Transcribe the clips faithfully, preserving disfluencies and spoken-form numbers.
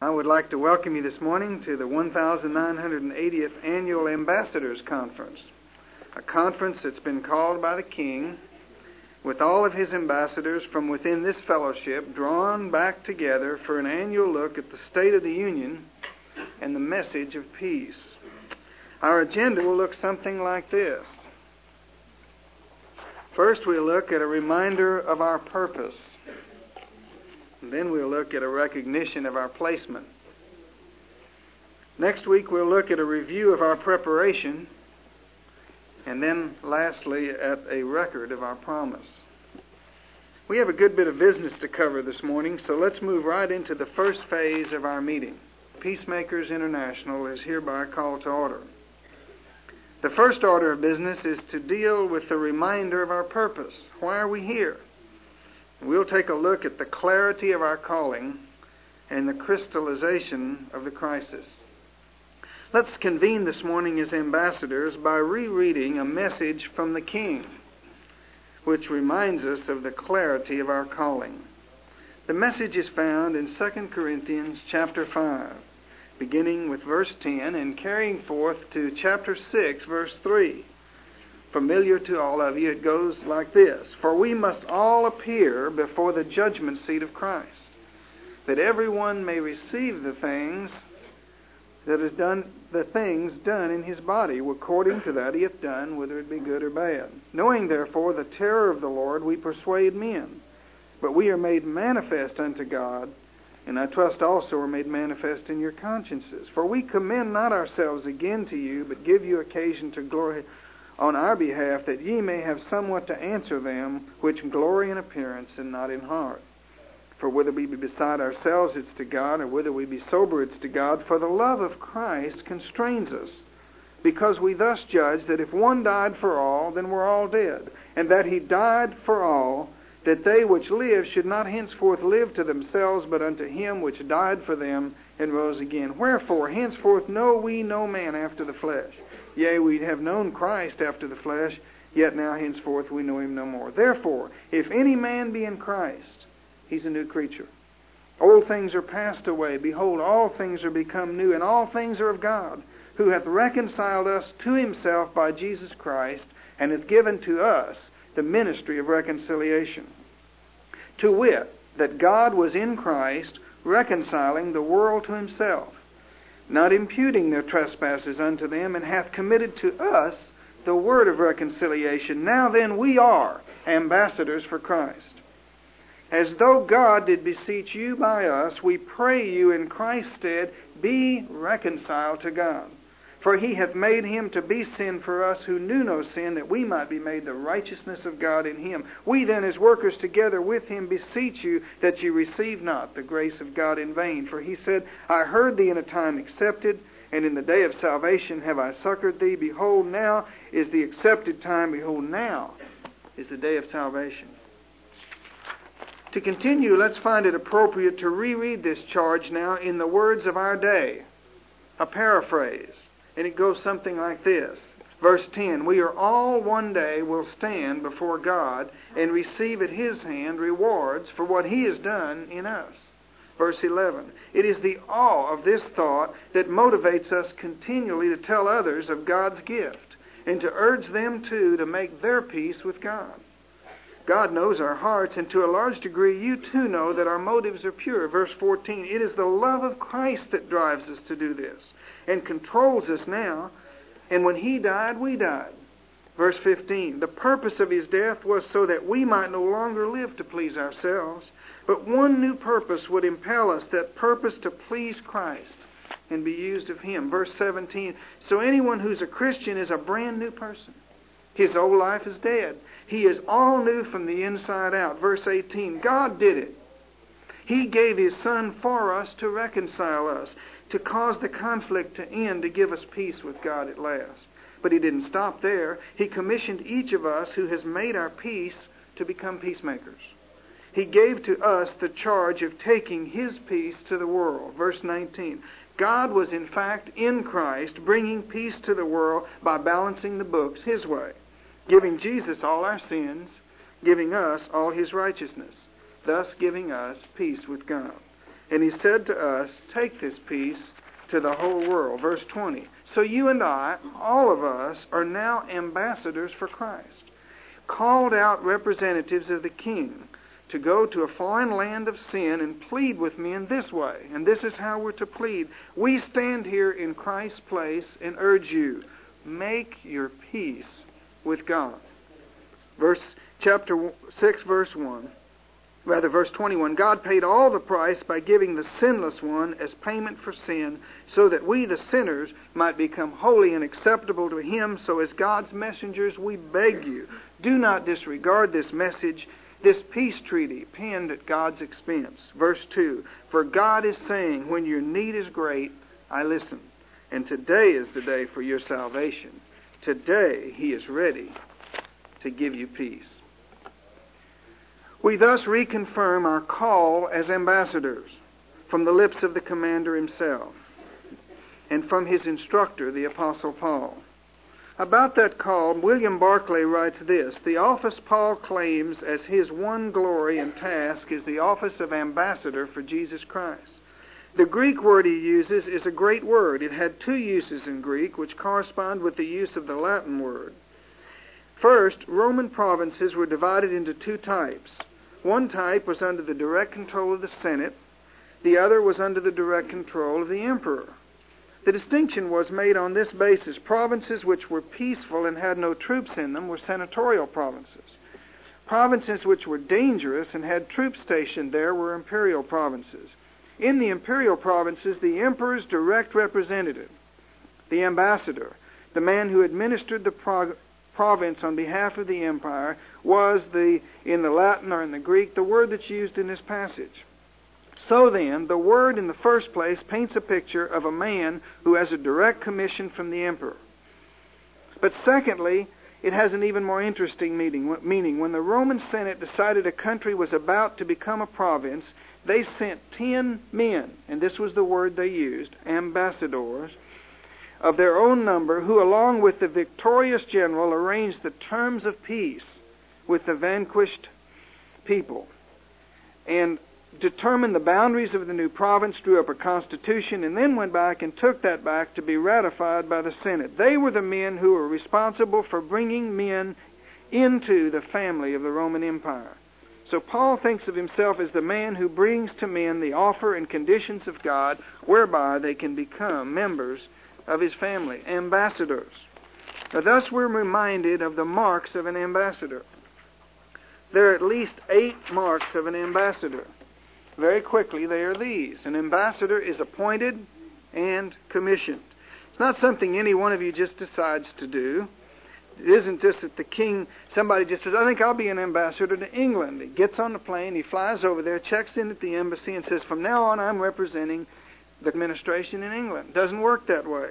I would like to welcome you this morning to the one thousand nine hundred eightieth Annual Ambassadors Conference, a conference that's been called by the King with all of his ambassadors from within this fellowship drawn back together for an annual look at the state of the Union and the message of peace. Our agenda will look something like this. First, we'll look at a reminder of our purpose. And then we'll look at a recognition of our placement. Next week, we'll look at a review of our preparation. And then, lastly, at a record of our promise. We have a good bit of business to cover this morning, so let's move right into the first phase of our meeting. Peacemakers International is hereby called to order. The first order of business is to deal with the reminder of our purpose. Why are we here? We'll take a look at the clarity of our calling and the crystallization of the crisis. Let's convene this morning as ambassadors by rereading a message from the King, which reminds us of the clarity of our calling. The message is found in Second Corinthians chapter five, beginning with verse ten and carrying forth to chapter six, verse three. Familiar to all of you, it goes like this. For we must all appear before the judgment seat of Christ, that everyone may receive the things that is done, the things done in his body, according to that he hath done, whether it be good or bad. Knowing therefore the terror of the Lord, we persuade men. But we are made manifest unto God, and I trust also are made manifest in your consciences. For we commend not ourselves again to you, but give you occasion to glory on our behalf, that ye may have somewhat to answer them which glory in appearance and not in heart. For whether we be beside ourselves, it's to God, or whether we be sober, it's to God. For the love of Christ constrains us, because we thus judge that if one died for all, then we're all dead, and that he died for all, that they which live should not henceforth live to themselves, but unto him which died for them and rose again. Wherefore, henceforth know we no man after the flesh. Yea, we have known Christ after the flesh, yet now henceforth we know him no more. Therefore, if any man be in Christ, he's a new creature. Old things are passed away. Behold, all things are become new, and all things are of God, who hath reconciled us to himself by Jesus Christ, and hath given to us the ministry of reconciliation. To wit, that God was in Christ, reconciling the world to himself, not imputing their trespasses unto them, and hath committed to us the word of reconciliation. Now then we are ambassadors for Christ. As though God did beseech you by us, we pray you in Christ's stead, be reconciled to God. For he hath made him to be sin for us who knew no sin, that we might be made the righteousness of God in him. We then, as workers together with him, beseech you that you receive not the grace of God in vain. For he said, I heard thee in a time accepted, and in the day of salvation have I succored thee. Behold, now is the accepted time. Behold, now is the day of salvation. To continue, let's find it appropriate to reread this charge now in the words of our day, a paraphrase. And it goes something like this. Verse ten, we are all one day will stand before God and receive at his hand rewards for what he has done in us. Verse eleven, it is the awe of this thought that motivates us continually to tell others of God's gift and to urge them too to make their peace with God. God knows our hearts, and to a large degree you too know that our motives are pure. Verse fourteen, it is the love of Christ that drives us to do this and controls us now, and when he died, we died. Verse fifteen, the purpose of his death was so that we might no longer live to please ourselves, but one new purpose would impel us, that purpose to please Christ and be used of him. Verse seventeen, so anyone who's a Christian is a brand new person. His old life is dead. He is all new from the inside out. Verse eighteen, God did it. He gave his Son for us to reconcile us, to cause the conflict to end, to give us peace with God at last. But he didn't stop there. He commissioned each of us who has made our peace to become peacemakers. He gave to us the charge of taking his peace to the world. Verse nineteen, God was in fact in Christ bringing peace to the world by balancing the books his way, giving Jesus all our sins, giving us all his righteousness, thus giving us peace with God. And he said to us, take this peace to the whole world. Verse twenty. So you and I, all of us, are now ambassadors for Christ, called out representatives of the King, to go to a foreign land of sin and plead with me in this way. And this is how we're to plead. We stand here in Christ's place and urge you, make your peace with God. Verse chapter six, verse one. Rather, verse twenty-one, God paid all the price by giving the sinless one as payment for sin, so that we, the sinners, might become holy and acceptable to Him. So as God's messengers, we beg you, do not disregard this message, this peace treaty penned at God's expense. Verse two, for God is saying, when your need is great, I listen. And today is the day for your salvation. Today He is ready to give you peace. We thus reconfirm our call as ambassadors from the lips of the commander himself and from his instructor, the Apostle Paul. About that call, William Barclay writes this, the office Paul claims as his one glory and task is the office of ambassador for Jesus Christ. The Greek word he uses is a great word. It had two uses in Greek, which correspond with the use of the Latin word. First, Roman provinces were divided into two types. One type was under the direct control of the Senate. The other was under the direct control of the emperor. The distinction was made on this basis. Provinces which were peaceful and had no troops in them were senatorial provinces. Provinces which were dangerous and had troops stationed there were imperial provinces. In the imperial provinces, the emperor's direct representative, the ambassador, the man who administered the prog- province on behalf of the empire, was the, in the Latin or in the Greek, the word that's used in this passage. So then, the word in the first place paints a picture of a man who has a direct commission from the emperor. But secondly, it has an even more interesting meaning. Meaning, when the Roman Senate decided a country was about to become a province, they sent ten men, and this was the word they used, ambassadors, of their own number, who along with the victorious general arranged the terms of peace with the vanquished people and determined the boundaries of the new province, drew up a constitution, and then went back and took that back to be ratified by the Senate. They were the men who were responsible for bringing men into the family of the Roman Empire. So Paul thinks of himself as the man who brings to men the offer and conditions of God whereby they can become members of His family, ambassadors. Now, thus we're reminded of the marks of an ambassador. There are at least eight marks of an ambassador. Very quickly, they are these. An ambassador is appointed and commissioned. It's not something any one of you just decides to do. It isn't just that the king, somebody just says, I think I'll be an ambassador to England. He gets on the plane, he flies over there, checks in at the embassy, and says, from now on I'm representing the administration in England. It doesn't work that way.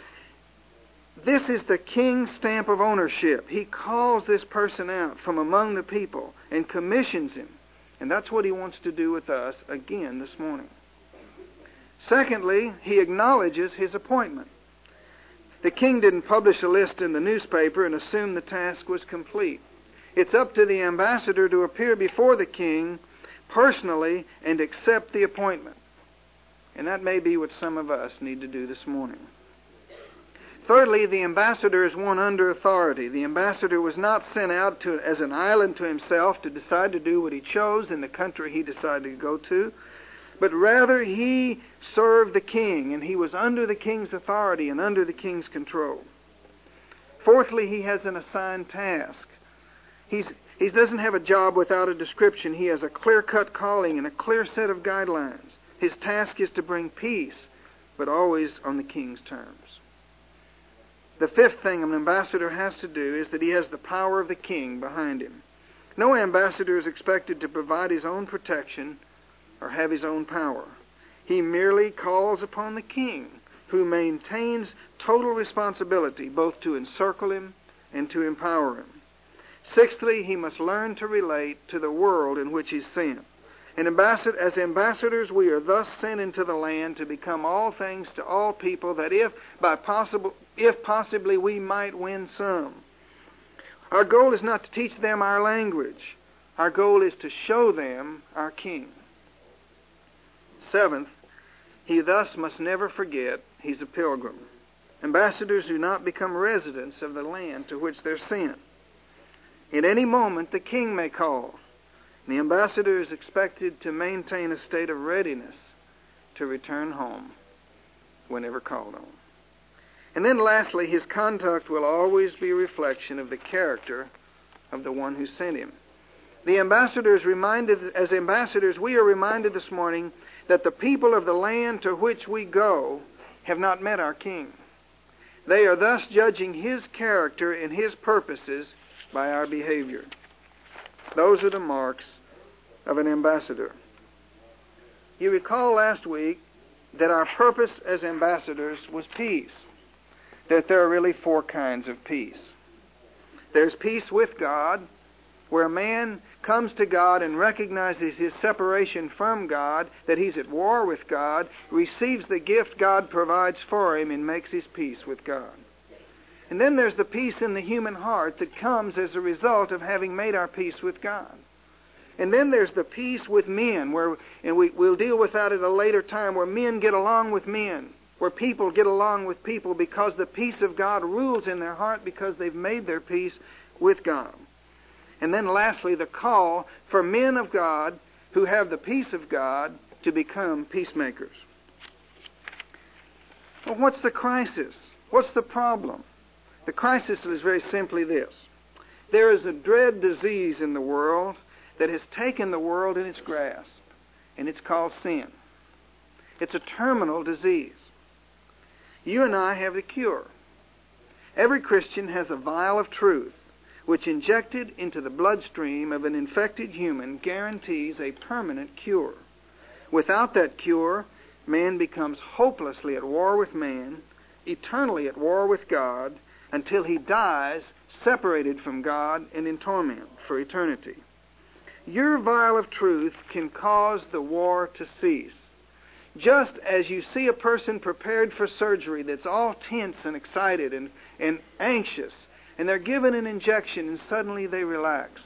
This is the king's stamp of ownership. He calls this person out from among the people and commissions him. And that's what He wants to do with us again this morning. Secondly, He acknowledges His appointment. The king didn't publish a list in the newspaper and assume the task was complete. It's up to the ambassador to appear before the king personally and accept the appointment. And that may be what some of us need to do this morning. Thirdly, the ambassador is one under authority. The ambassador was not sent out to, as an island to himself to decide to do what he chose in the country he decided to go to, but rather he served the king, and he was under the king's authority and under the king's control. Fourthly, he has an assigned task. He's, he doesn't have a job without a description. He has a clear-cut calling and a clear set of guidelines. His task is to bring peace, but always on the king's terms. The fifth thing an ambassador has to do is that he has the power of the king behind him. No ambassador is expected to provide his own protection or have his own power. He merely calls upon the king, who maintains total responsibility both to encircle him and to empower him. Sixthly, he must learn to relate to the world in which he's sent. And ambassador, as ambassadors, we are thus sent into the land to become all things to all people, that if by possible, if possibly we might win some. Our goal is not to teach them our language. Our goal is to show them our King. Seventh, he thus must never forget he's a pilgrim. Ambassadors do not become residents of the land to which they're sent. At any moment, the king may call. The ambassador is expected to maintain a state of readiness to return home whenever called on. And then lastly, his conduct will always be a reflection of the character of the one who sent him. The ambassador is reminded, as ambassadors, we are reminded this morning that the people of the land to which we go have not met our king. They are thus judging his character and his purposes by our behavior. Those are the marks of an ambassador. You recall last week that our purpose as ambassadors was peace. That there are really four kinds of peace. There's peace with God, where a man comes to God and recognizes his separation from God, that he's at war with God, receives the gift God provides for him, and makes his peace with God. And then there's the peace in the human heart that comes as a result of having made our peace with God. And then there's the peace with men, where, and we, we'll deal with that at a later time, where men get along with men, where people get along with people because the peace of God rules in their heart because they've made their peace with God. And then lastly, the call for men of God who have the peace of God to become peacemakers. Well, what's the crisis? What's the problem? The crisis is very simply this. There is a dread disease in the world that has taken the world in its grasp, and it's called sin. It's a terminal disease. You and I have the cure. Every Christian has a vial of truth which, injected into the bloodstream of an infected human, guarantees a permanent cure. Without that cure, man becomes hopelessly at war with man, eternally at war with God, until he dies separated from God and in torment for eternity. Your vial of truth can cause the war to cease. Just as you see a person prepared for surgery that's all tense and excited and, and anxious, and they're given an injection and suddenly they relax.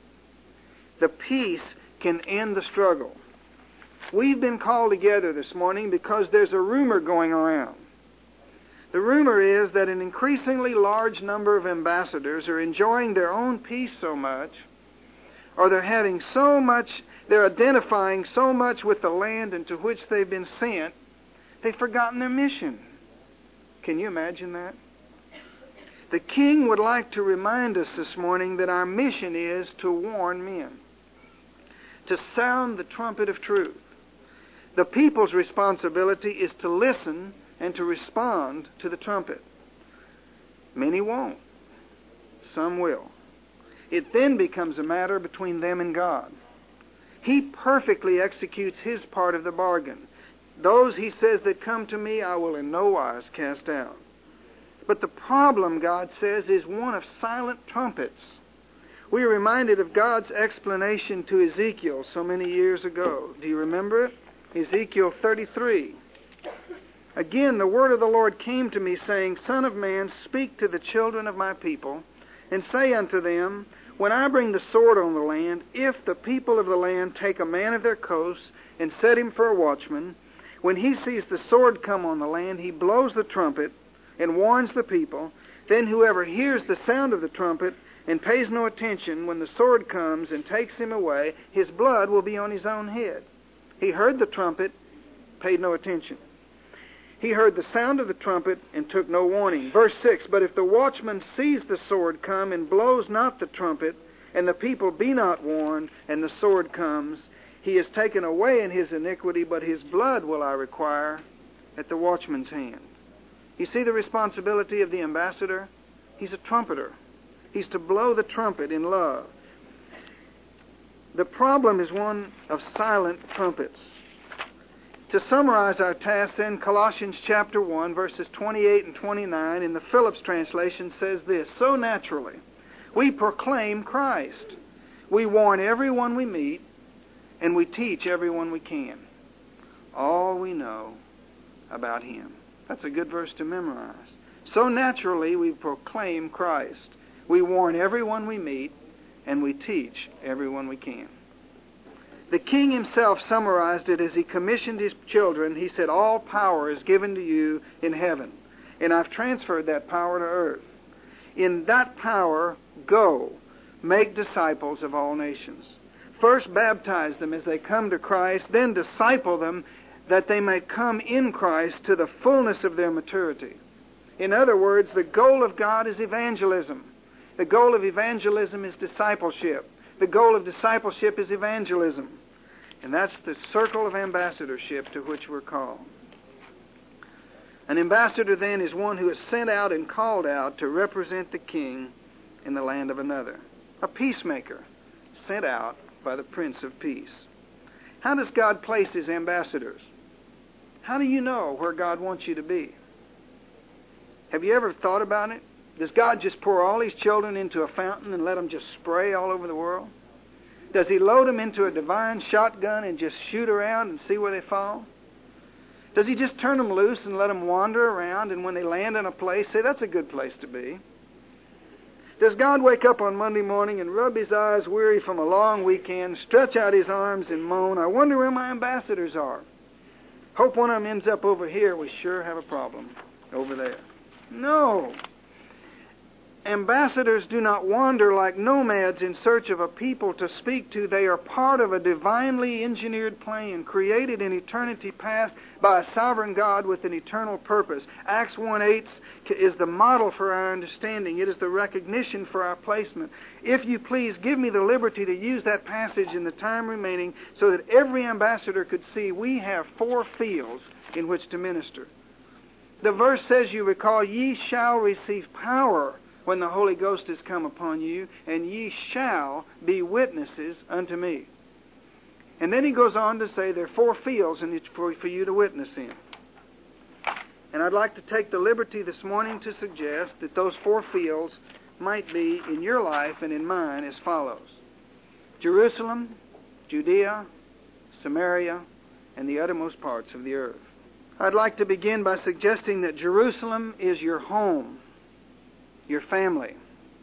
The peace can end the struggle. We've been called together this morning because there's a rumor going around. The rumor is that an increasingly large number of ambassadors are enjoying their own peace so much, or they're having so much, they're identifying so much with the land into which they've been sent, they've forgotten their mission. Can you imagine that? The king would like to remind us this morning that our mission is to warn men, to sound the trumpet of truth. The people's responsibility is to listen and to respond to the trumpet. Many won't. Some will. It then becomes a matter between them and God. He perfectly executes his part of the bargain. Those, he says, that come to me, I will in no wise cast out. But the problem, God says, is one of silent trumpets. We are reminded of God's explanation to Ezekiel so many years ago. Do you remember it? Ezekiel thirty-three. Again, the word of the Lord came to me, saying, Son of man, speak to the children of my people, and say unto them, When I bring the sword on the land, if the people of the land take a man of their coasts and set him for a watchman, when he sees the sword come on the land, he blows the trumpet and warns the people. Then whoever hears the sound of the trumpet and pays no attention when the sword comes and takes him away, his blood will be on his own head. He heard the trumpet, paid no attention. He heard the sound of the trumpet and took no warning. Verse six, But if the watchman sees the sword come and blows not the trumpet, and the people be not warned, and the sword comes, he is taken away in his iniquity, but his blood will I require at the watchman's hand. You see the responsibility of the ambassador? He's a trumpeter. He's to blow the trumpet in love. The problem is one of silent trumpets. To summarize our task then, Colossians chapter one, verses twenty-eight and twenty-nine in the Phillips translation says this, So naturally, we proclaim Christ. We warn everyone we meet, and we teach everyone we can all we know about Him. That's a good verse to memorize. So naturally, we proclaim Christ. We warn everyone we meet, and we teach everyone we can. The king himself summarized it as he commissioned his children. He said, all power is given to you in heaven, and I've transferred that power to earth. In that power, go, make disciples of all nations. First baptize them as they come to Christ, then disciple them that they may come in Christ to the fullness of their maturity. In other words, the goal of God is evangelism. The goal of evangelism is discipleship. The goal of discipleship is evangelism. And that's the circle of ambassadorship to which we're called. An ambassador, then, is one who is sent out and called out to represent the king in the land of another. A peacemaker, sent out by the Prince of Peace. How does God place his ambassadors? How do you know where God wants you to be? Have you ever thought about it? Does God just pour all his children into a fountain and let them just spray all over the world? Does he load them into a divine shotgun and just shoot around and see where they fall? Does he just turn them loose and let them wander around, and when they land in a place, say, that's a good place to be? Does God wake up on Monday morning and rub his eyes weary from a long weekend, stretch out his arms and moan, I wonder where my ambassadors are? Hope one of them ends up over here. We sure have a problem over there. No. Ambassadors do not wander like nomads in search of a people to speak to. They are part of a divinely engineered plan created in eternity past by a sovereign God with an eternal purpose. Acts one eight is the model for our understanding. It is the recognition for our placement. If you please, give me the liberty to use that passage in the time remaining so that every ambassador could see we have four fields in which to minister. The verse says, you recall, ye shall receive power when the Holy Ghost has come upon you, and ye shall be witnesses unto me. And then he goes on to say there are four fields in which for, for you to witness in. And I'd like to take the liberty this morning to suggest that those four fields might be in your life and in mine as follows. Jerusalem, Judea, Samaria, and the uttermost parts of the earth. I'd like to begin by suggesting that Jerusalem is your home, your family.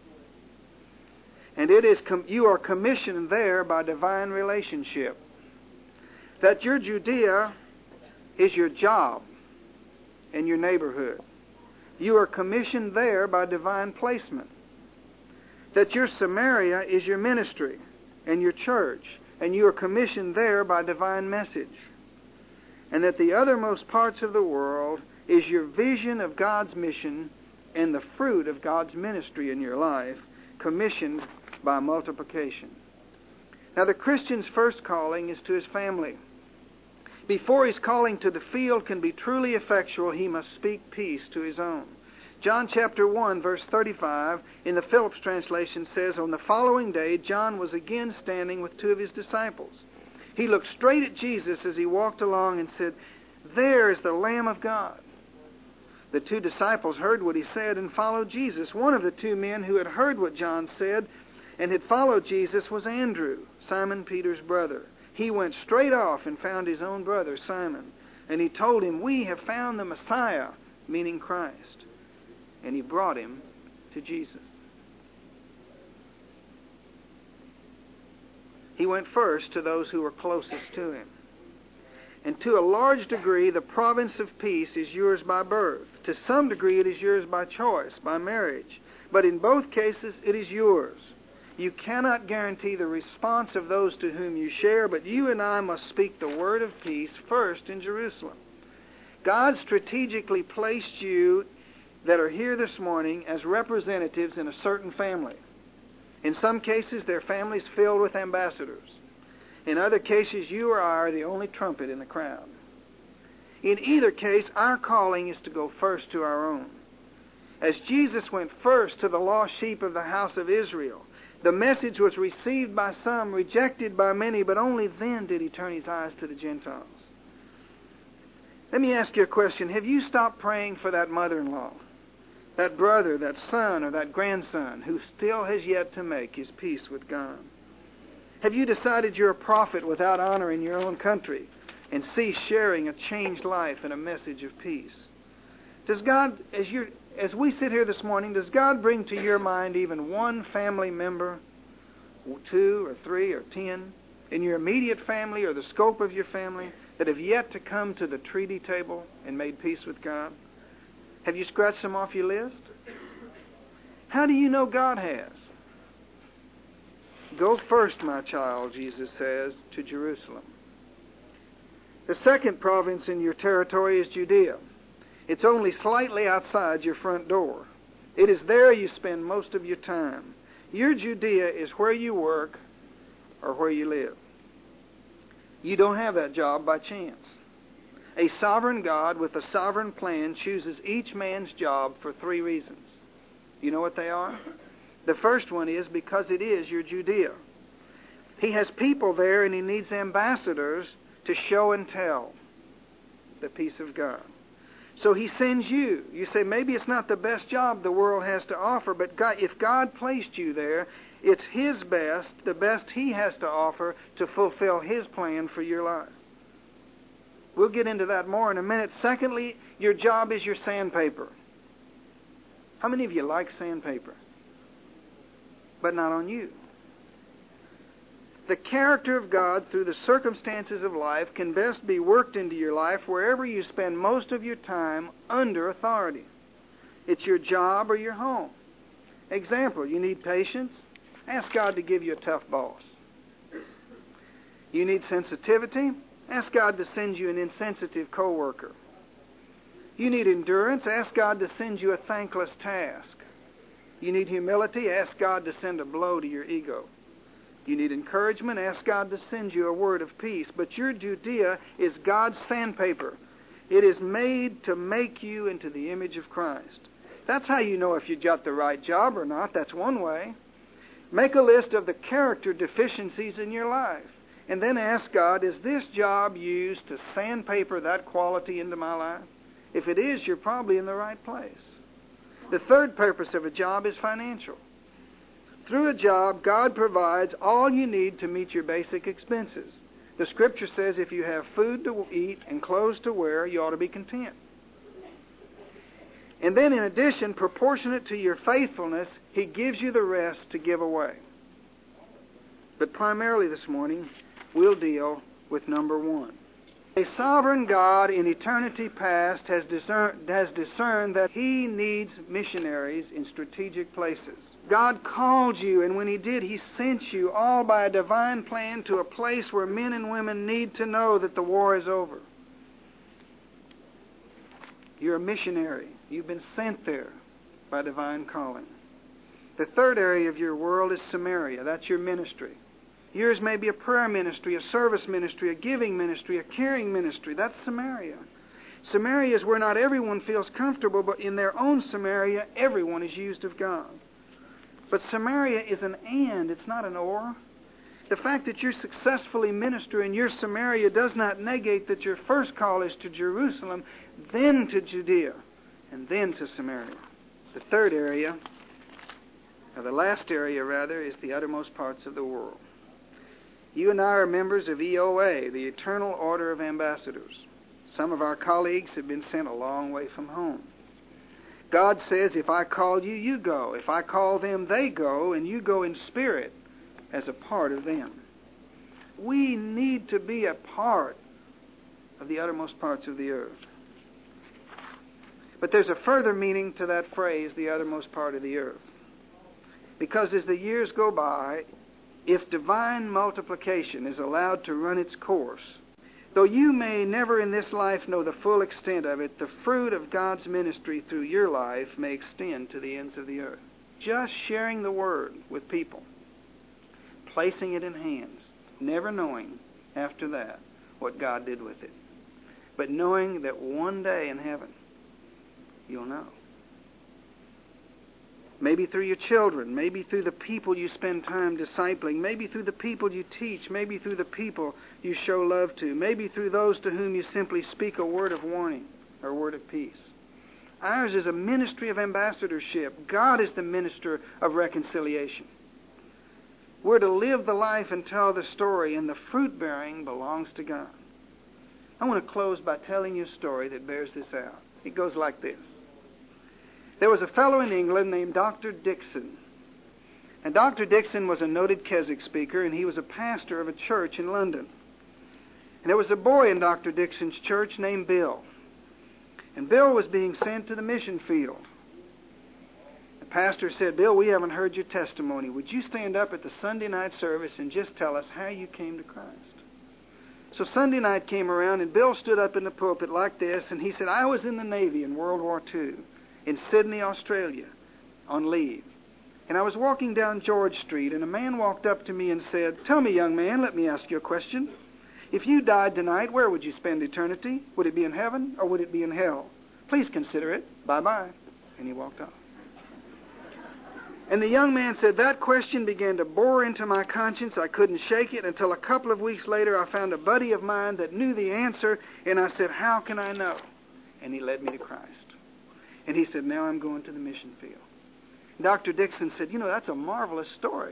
And it is com- you are commissioned there by divine relationship. That your Judea is your job and your neighborhood. You are commissioned there by divine placement. That your Samaria is your ministry and your church, and you are commissioned there by divine message. And that the othermost parts of the world is your vision of God's mission and the fruit of God's ministry in your life, commissioned by multiplication. Now, the Christian's first calling is to his family. Before his calling to the field can be truly effectual, he must speak peace to his own. John chapter one, verse thirty-five, in the Phillips translation says, on the following day, John was again standing with two of his disciples. He looked straight at Jesus as he walked along and said, there is the Lamb of God. The two disciples heard what he said and followed Jesus. One of the two men who had heard what John said and had followed Jesus was Andrew, Simon Peter's brother. He went straight off and found his own brother, Simon, and he told him, we have found the Messiah, meaning Christ. And he brought him to Jesus. He went first to those who were closest to him. And to a large degree, the province of peace is yours by birth. To some degree, it is yours by choice, by marriage. But in both cases, it is yours. You cannot guarantee the response of those to whom you share, but you and I must speak the word of peace first in Jerusalem. God strategically placed you that are here this morning as representatives in a certain family. In some cases, their families filled with ambassadors. In other cases, you or I are the only trumpet in the crowd. In either case, our calling is to go first to our own. As Jesus went first to the lost sheep of the house of Israel, the message was received by some, rejected by many, but only then did he turn his eyes to the Gentiles. Let me ask you a question. Have you stopped praying for that mother-in-law, that brother, that son, or that grandson who still has yet to make his peace with God? Have you decided you're a prophet without honor in your own country and cease sharing a changed life and a message of peace? Does God, as you as we sit here this morning, does God bring to your mind even one family member, two or three or ten, in your immediate family or the scope of your family that have yet to come to the treaty table and made peace with God? Have you scratched them off your list? How do you know God has? Go first, my child, Jesus says, to Jerusalem. The second province in your territory is Judea. It's only slightly outside your front door. It is there you spend most of your time. Your Judea is where you work or where you live. You don't have that job by chance. A sovereign God with a sovereign plan chooses each man's job for three reasons. You know what they are? The first one is because it is your Judea. He has people there and He needs ambassadors to show and tell the peace of God. So He sends you. You say, maybe it's not the best job the world has to offer, but God, if God placed you there, it's His best, the best He has to offer to fulfill His plan for your life. We'll get into that more in a minute. Secondly, your job is your sandpaper. How many of you like sandpaper? But not on you. The character of God through the circumstances of life can best be worked into your life wherever you spend most of your time under authority. It's your job or your home. Example, you need patience? Ask God to give you a tough boss. You need sensitivity? Ask God to send you an insensitive coworker. You need endurance? Ask God to send you a thankless task. You need humility? Ask God to send a blow to your ego. You need encouragement? Ask God to send you a word of peace. But your Judea is God's sandpaper. It is made to make you into the image of Christ. That's how you know if you got the right job or not. That's one way. Make a list of the character deficiencies in your life. And then ask God, is this job used to sandpaper that quality into my life? If it is, you're probably in the right place. The third purpose of a job is financial. Through a job, God provides all you need to meet your basic expenses. The Scripture says if you have food to eat and clothes to wear, you ought to be content. And then in addition, proportionate to your faithfulness, He gives you the rest to give away. But primarily this morning, we'll deal with number one. A sovereign God in eternity past has discerned, has discerned that He needs missionaries in strategic places. God called you, and when He did, He sent you all by a divine plan to a place where men and women need to know that the war is over. You're a missionary. You've been sent there by divine calling. The third area of your world is Samaria. That's your ministry. Yours may be a prayer ministry, a service ministry, a giving ministry, a caring ministry. That's Samaria. Samaria is where not everyone feels comfortable, but in their own Samaria, everyone is used of God. But Samaria is an and, it's not an or. The fact that you successfully minister in your Samaria does not negate that your first call is to Jerusalem, then to Judea, and then to Samaria. The third area, or the last area rather, is the uttermost parts of the world. You and I are members of E O A, the Eternal Order of Ambassadors. Some of our colleagues have been sent a long way from home. God says, if I call you, you go. If I call them, they go, and you go in spirit as a part of them. We need to be a part of the uttermost parts of the earth. But there's a further meaning to that phrase, the uttermost part of the earth. Because as the years go by, if divine multiplication is allowed to run its course, though you may never in this life know the full extent of it, the fruit of God's ministry through your life may extend to the ends of the earth. Just sharing the Word with people, placing it in hands, never knowing after that what God did with it, but knowing that one day in heaven you'll know. Maybe through your children, maybe through the people you spend time discipling, maybe through the people you teach, maybe through the people you show love to, maybe through those to whom you simply speak a word of warning or a word of peace. Ours is a ministry of ambassadorship. God is the minister of reconciliation. We're to live the life and tell the story, and the fruit-bearing belongs to God. I want to close by telling you a story that bears this out. It goes like this. There was a fellow in England named Doctor Dixon. And Doctor Dixon was a noted Keswick speaker, and he was a pastor of a church in London. And there was a boy in Doctor Dixon's church named Bill. And Bill was being sent to the mission field. The pastor said, "Bill, we haven't heard your testimony. Would you stand up at the Sunday night service and just tell us how you came to Christ?" So Sunday night came around, and Bill stood up in the pulpit like this, and he said, "I was in the Navy in World War Two, in Sydney, Australia, on leave. And I was walking down George Street, and a man walked up to me and said, 'Tell me, young man, let me ask you a question. If you died tonight, where would you spend eternity? Would it be in heaven or would it be in hell? Please consider it. Bye-bye.'" And he walked off. And the young man said, "That question began to bore into my conscience. I couldn't shake it until a couple of weeks later I found a buddy of mine that knew the answer, and I said, 'How can I know?' And he led me to Christ." And he said, "Now I'm going to the mission field." Doctor Dixon said, "You know, that's a marvelous story."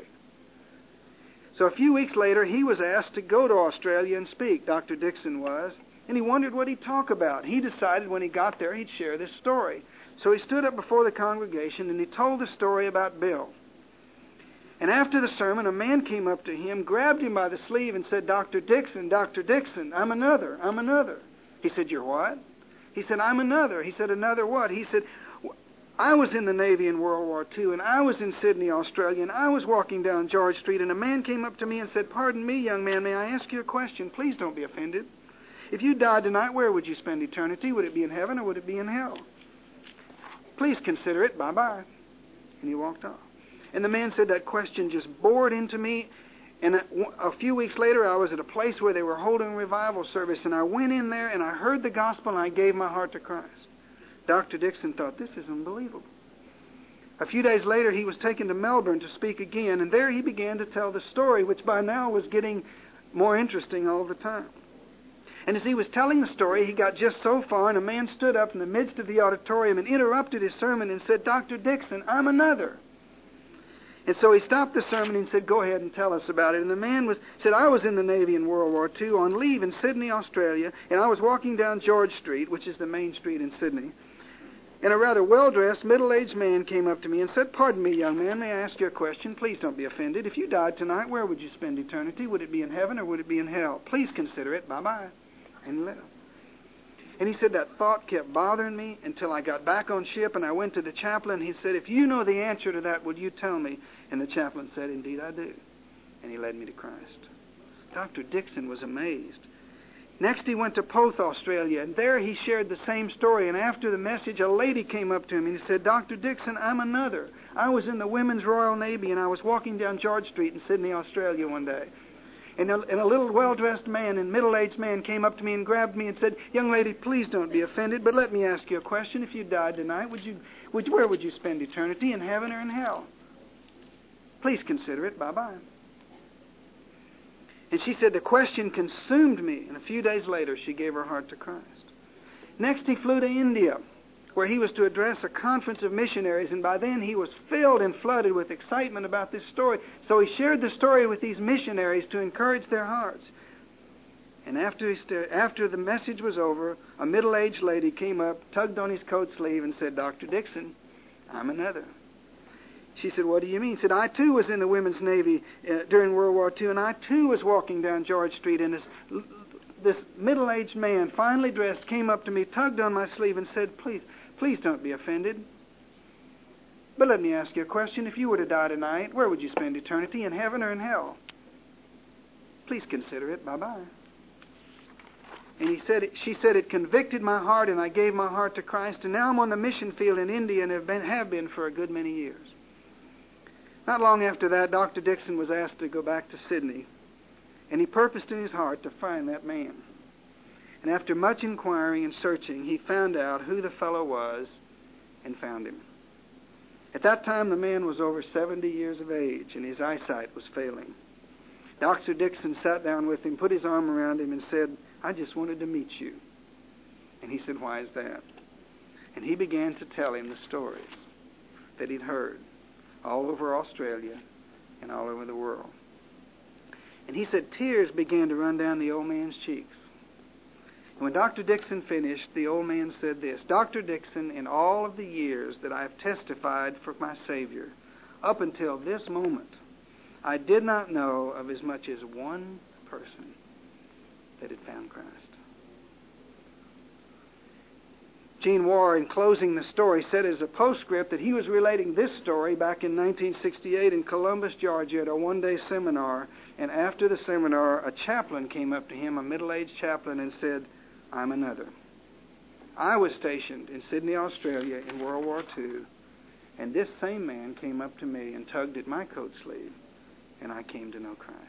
So a few weeks later, he was asked to go to Australia and speak. Doctor Dixon was. And he wondered what he'd talk about. He decided when he got there he'd share this story. So he stood up before the congregation and he told the story about Bill. And after the sermon, a man came up to him, grabbed him by the sleeve and said, "Doctor Dixon, Doctor Dixon, I'm another, I'm another." He said, "You're what?" He said, "I'm another." He said, "Another what?" He said, "I was in the Navy in World War Two, and I was in Sydney, Australia, and I was walking down George Street, and a man came up to me and said, 'Pardon me, young man, may I ask you a question? Please don't be offended. If you died tonight, where would you spend eternity? Would it be in heaven or would it be in hell? Please consider it. Bye-bye.'" And he walked off. And the man said, "That question just bored into me. And a, a few weeks later, I was at a place where they were holding a revival service, and I went in there and I heard the gospel and I gave my heart to Christ." Doctor Dixon thought, "This is unbelievable." A few days later, he was taken to Melbourne to speak again, and there he began to tell the story, which by now was getting more interesting all the time. And as he was telling the story, he got just so far, and a man stood up in the midst of the auditorium and interrupted his sermon and said, "Doctor Dixon, I'm another." And so he stopped the sermon and said, "Go ahead and tell us about it." And the man was said, "I was in the Navy in World War Two on leave in Sydney, Australia, and I was walking down George Street, which is the main street in Sydney. And a rather well-dressed, middle-aged man came up to me and said, 'Pardon me, young man, may I ask you a question? Please don't be offended. If you died tonight, where would you spend eternity? Would it be in heaven or would it be in hell? Please consider it. Bye-bye.' And he left. And he said, that thought kept bothering me until I got back on ship and I went to the chaplain. He said, 'If you know the answer to that, would you tell me?' And the chaplain said, 'Indeed I do.' And he led me to Christ." Doctor Dixon was amazed. Next he went to Perth, Australia, and there he shared the same story. And after the message, a lady came up to him and he said, "Doctor Dixon, I'm another. I was in the Women's Royal Navy and I was walking down George Street in Sydney, Australia one day. And a, and a little well-dressed man and middle-aged man came up to me and grabbed me and said, 'Young lady, please don't be offended, but let me ask you a question. If you died tonight, would you, would, where would you spend eternity, in heaven or in hell? Please consider it. Bye-bye.' And she said, the question consumed me. And a few days later, she gave her heart to Christ. Next, he flew to India, where he was to address a conference of missionaries. And by then, he was filled and flooded with excitement about this story. So he shared the story with these missionaries to encourage their hearts. And after, he st- after the message was over, a middle-aged lady came up, tugged on his coat sleeve, and said, "Doctor Dixon, I'm another." She said, "What do you mean?" He said, "I too was in the Women's Navy uh, during World War Two, and I too was walking down George Street, and this, this middle-aged man, finely dressed, came up to me, tugged on my sleeve, and said, 'Please, please don't be offended. But let me ask you a question. If you were to die tonight, where would you spend eternity, in heaven or in hell? Please consider it. Bye-bye.' And he said, she said, it convicted my heart, and I gave my heart to Christ, and now I'm on the mission field in India and have been, have been for a good many years." Not long after that, Doctor Dixon was asked to go back to Sydney, and he purposed in his heart to find that man. And after much inquiring and searching, he found out who the fellow was and found him. At that time, the man was over seventy years of age, and his eyesight was failing. Doctor Dixon sat down with him, put his arm around him, and said, "I just wanted to meet you." And he said, "Why is that?" And he began to tell him the stories that he'd heard all over Australia and all over the world. And he said tears began to run down the old man's cheeks. And when Doctor Dixon finished, the old man said this, "Doctor Dixon, in all of the years that I have testified for my Savior, Up until this moment, I did not know of as much as one person that had found Christ. Gene Warr, in closing the story, said as a postscript that he was relating this story back in nineteen sixty-eight in Columbus, Georgia, at a one-day seminar. And after the seminar, a chaplain came up to him, a middle-aged chaplain, and said, "I'm another. I was stationed in Sydney, Australia in World War Two, and this same man came up to me and tugged at my coat sleeve, and I came to know Christ."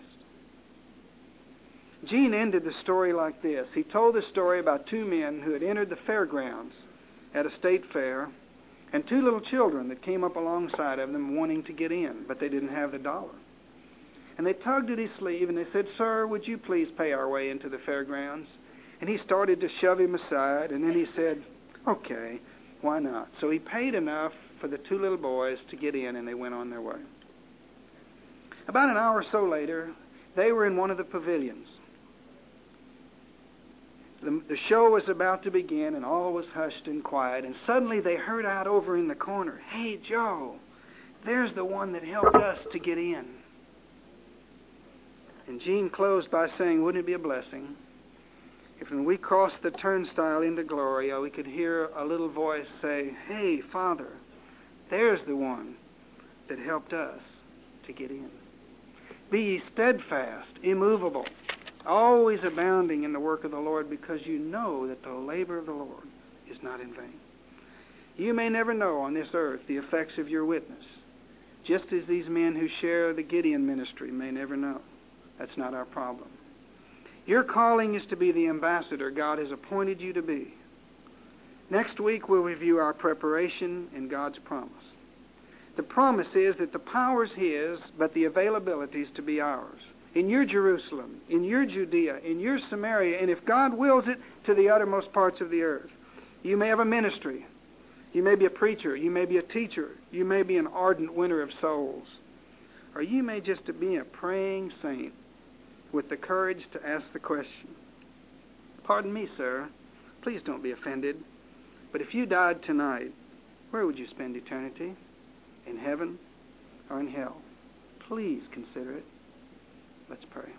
Gene ended the story like this. He told the story about two men who had entered the fairgrounds at a state fair, and two little children that came up alongside of them wanting to get in, but they didn't have the dollar. And they tugged at his sleeve and they said, "Sir, would you please pay our way into the fairgrounds?" And he started to shove him aside, and then he said, "Okay, why not?" So he paid enough for the two little boys to get in, and they went on their way. About an hour or so later, they were in one of the pavilions. The, the show was about to begin, and all was hushed and quiet, and suddenly they heard out over in the corner, "Hey, Joe, there's the one that helped us to get in." And Gene closed by saying, wouldn't it be a blessing if when we crossed the turnstile into glory, we could hear a little voice say, "Hey, Father, there's the one that helped us to get in." Be ye steadfast, immovable, always abounding in the work of the Lord, because you know that the labor of the Lord is not in vain. You may never know on this earth the effects of your witness, just as these men who share the Gideon ministry may never know. That's not our problem. Your calling is to be the ambassador God has appointed you to be. Next week we'll review our preparation and God's promise. The promise is that the power is His, but the availability is to be ours. In your Jerusalem, in your Judea, in your Samaria, and if God wills it, to the uttermost parts of the earth. You may have a ministry. You may be a preacher. You may be a teacher. You may be an ardent winner of souls. Or you may just be a praying saint with the courage to ask the question, "Pardon me, sir. Please don't be offended. But if you died tonight, where would you spend eternity? In heaven or in hell? Please consider it." Let's pray.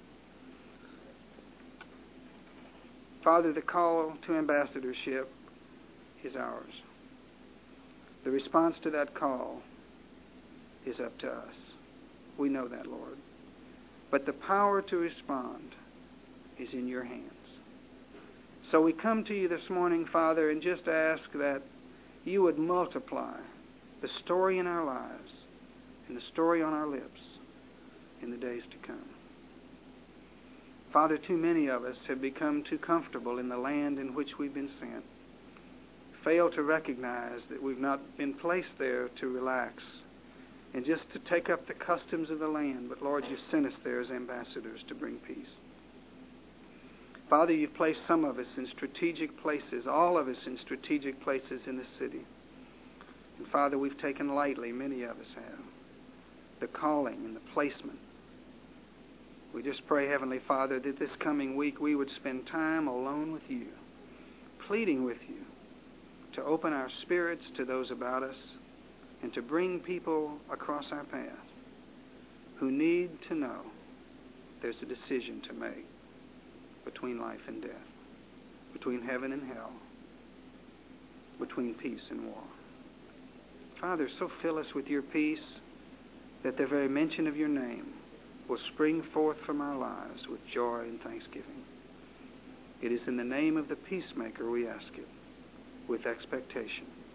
Father, the call to ambassadorship is ours. The response to that call is up to us. We know that, Lord. But the power to respond is in your hands. So we come to you this morning, Father, and just ask that you would multiply the story in our lives and the story on our lips in the days to come. Father, too many of us have become too comfortable in the land in which we've been sent, fail to recognize that we've not been placed there to relax and just to take up the customs of the land, but Lord, you've sent us there as ambassadors to bring peace. Father, you've placed some of us in strategic places, all of us in strategic places in this city. And Father, we've taken lightly, many of us have, the calling and the placement. We just pray, Heavenly Father, that this coming week we would spend time alone with you, pleading with you to open our spirits to those about us and to bring people across our path who need to know there's a decision to make between life and death, between heaven and hell, between peace and war. Father, so fill us with your peace that the very mention of your name will spring forth from our lives with joy and thanksgiving. It is in the name of the peacemaker we ask it, with expectation.